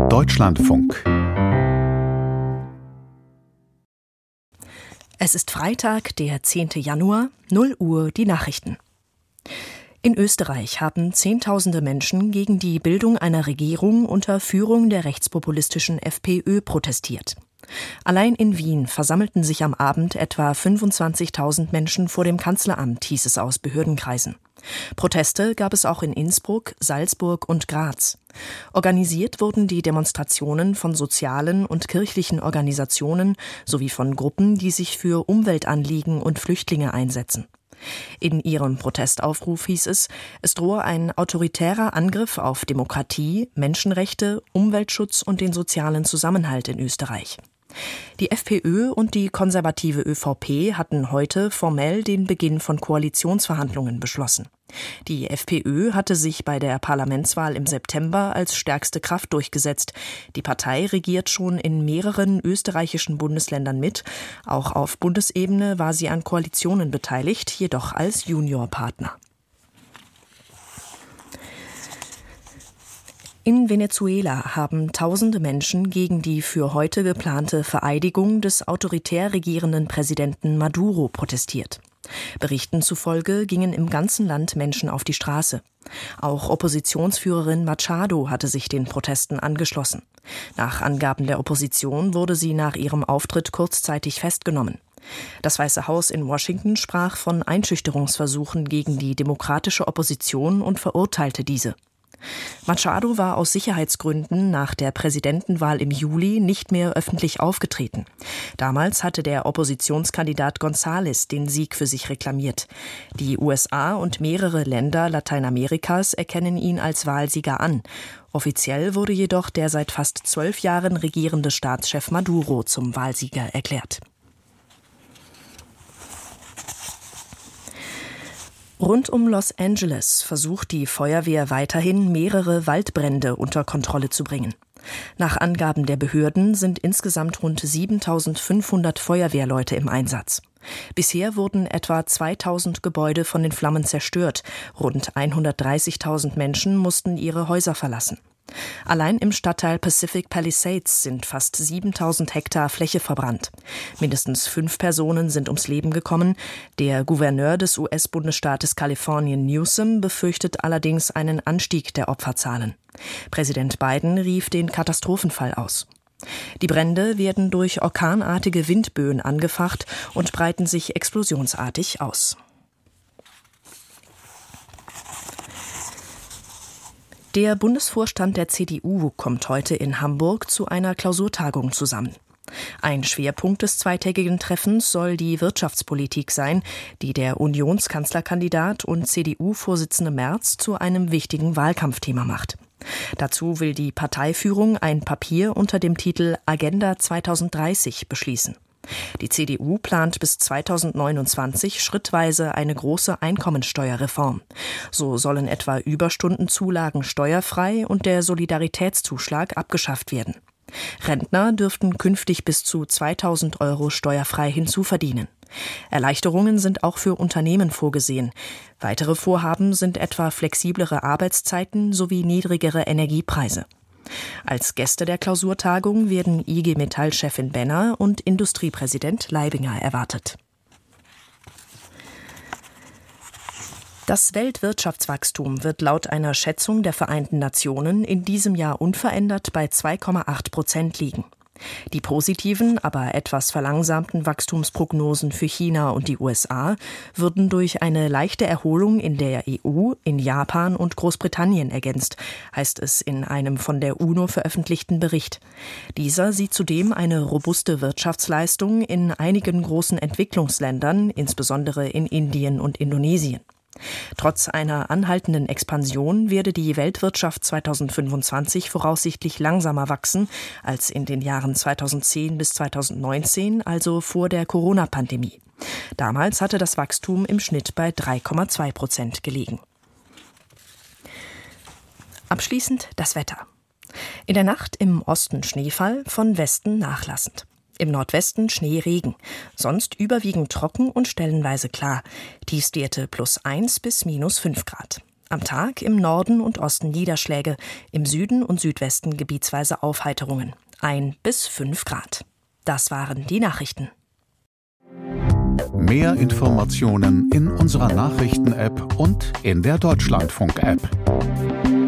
Deutschlandfunk. Es ist Freitag, der 10. Januar, 0 Uhr, die Nachrichten. In Österreich haben Zehntausende Menschen gegen die Bildung einer Regierung unter Führung der rechtspopulistischen FPÖ protestiert. Allein in Wien versammelten sich am Abend etwa 25.000 Menschen vor dem Kanzleramt, hieß es aus Behördenkreisen. Proteste gab es auch in Innsbruck, Salzburg und Graz. Organisiert wurden die Demonstrationen von sozialen und kirchlichen Organisationen sowie von Gruppen, die sich für Umweltanliegen und Flüchtlinge einsetzen. In ihrem Protestaufruf hieß es drohe ein autoritärer Angriff auf Demokratie, Menschenrechte, Umweltschutz und den sozialen Zusammenhalt in Österreich. Die FPÖ und die konservative ÖVP hatten heute formell den Beginn von Koalitionsverhandlungen beschlossen. Die FPÖ hatte sich bei der Parlamentswahl im September als stärkste Kraft durchgesetzt. Die Partei regiert schon in mehreren österreichischen Bundesländern mit. Auch auf Bundesebene war sie an Koalitionen beteiligt, jedoch als Juniorpartner. In Venezuela haben tausende Menschen gegen die für heute geplante Vereidigung des autoritär regierenden Präsidenten Maduro protestiert. Berichten zufolge gingen im ganzen Land Menschen auf die Straße. Auch Oppositionsführerin Machado hatte sich den Protesten angeschlossen. Nach Angaben der Opposition wurde sie nach ihrem Auftritt kurzzeitig festgenommen. Das Weiße Haus in Washington sprach von Einschüchterungsversuchen gegen die demokratische Opposition und verurteilte diese. Machado war aus Sicherheitsgründen nach der Präsidentenwahl im Juli nicht mehr öffentlich aufgetreten. Damals hatte der Oppositionskandidat González den Sieg für sich reklamiert. Die USA und mehrere Länder Lateinamerikas erkennen ihn als Wahlsieger an. Offiziell wurde jedoch der seit fast 12 Jahren regierende Staatschef Maduro zum Wahlsieger erklärt. Rund um Los Angeles versucht die Feuerwehr weiterhin, mehrere Waldbrände unter Kontrolle zu bringen. Nach Angaben der Behörden sind insgesamt rund 7.500 Feuerwehrleute im Einsatz. Bisher wurden etwa 2.000 Gebäude von den Flammen zerstört. Rund 130.000 Menschen mussten ihre Häuser verlassen. Allein im Stadtteil Pacific Palisades sind fast 7.000 Hektar Fläche verbrannt. Mindestens 5 Personen sind ums Leben gekommen. Der Gouverneur des US-Bundesstaates Kalifornien, Newsom, befürchtet allerdings einen Anstieg der Opferzahlen. Präsident Biden rief den Katastrophenfall aus. Die Brände werden durch orkanartige Windböen angefacht und breiten sich explosionsartig aus. Der Bundesvorstand der CDU kommt heute in Hamburg zu einer Klausurtagung zusammen. Ein Schwerpunkt des zweitägigen Treffens soll die Wirtschaftspolitik sein, die der Unionskanzlerkandidat und CDU-Vorsitzende Merz zu einem wichtigen Wahlkampfthema macht. Dazu will die Parteiführung ein Papier unter dem Titel Agenda 2030 beschließen. Die CDU plant bis 2029 schrittweise eine große Einkommensteuerreform. So sollen etwa Überstundenzulagen steuerfrei und der Solidaritätszuschlag abgeschafft werden. Rentner dürften künftig bis zu 2.000 € steuerfrei hinzuverdienen. Erleichterungen sind auch für Unternehmen vorgesehen. Weitere Vorhaben sind etwa flexiblere Arbeitszeiten sowie niedrigere Energiepreise. Als Gäste der Klausurtagung werden IG Metall-Chefin Benner und Industriepräsident Leibinger erwartet. Das Weltwirtschaftswachstum wird laut einer Schätzung der Vereinten Nationen in diesem Jahr unverändert bei 2,8% liegen. Die positiven, aber etwas verlangsamten Wachstumsprognosen für China und die USA würden durch eine leichte Erholung in der EU, in Japan und Großbritannien ergänzt, heißt es in einem von der UNO veröffentlichten Bericht. Dieser sieht zudem eine robuste Wirtschaftsleistung in einigen großen Entwicklungsländern, insbesondere in Indien und Indonesien. Trotz einer anhaltenden Expansion werde die Weltwirtschaft 2025 voraussichtlich langsamer wachsen als in den Jahren 2010 bis 2019, also vor der Corona-Pandemie. Damals hatte das Wachstum im Schnitt bei 3,2% gelegen. Abschließend das Wetter. In der Nacht im Osten Schneefall, von Westen nachlassend. Im Nordwesten Schneeregen, sonst überwiegend trocken und stellenweise klar. Tiefstwerte +1 bis -5 Grad. Am Tag im Norden und Osten Niederschläge, im Süden und Südwesten gebietsweise Aufheiterungen. 1 bis 5 Grad. Das waren die Nachrichten. Mehr Informationen in unserer Nachrichten-App und in der Deutschlandfunk-App.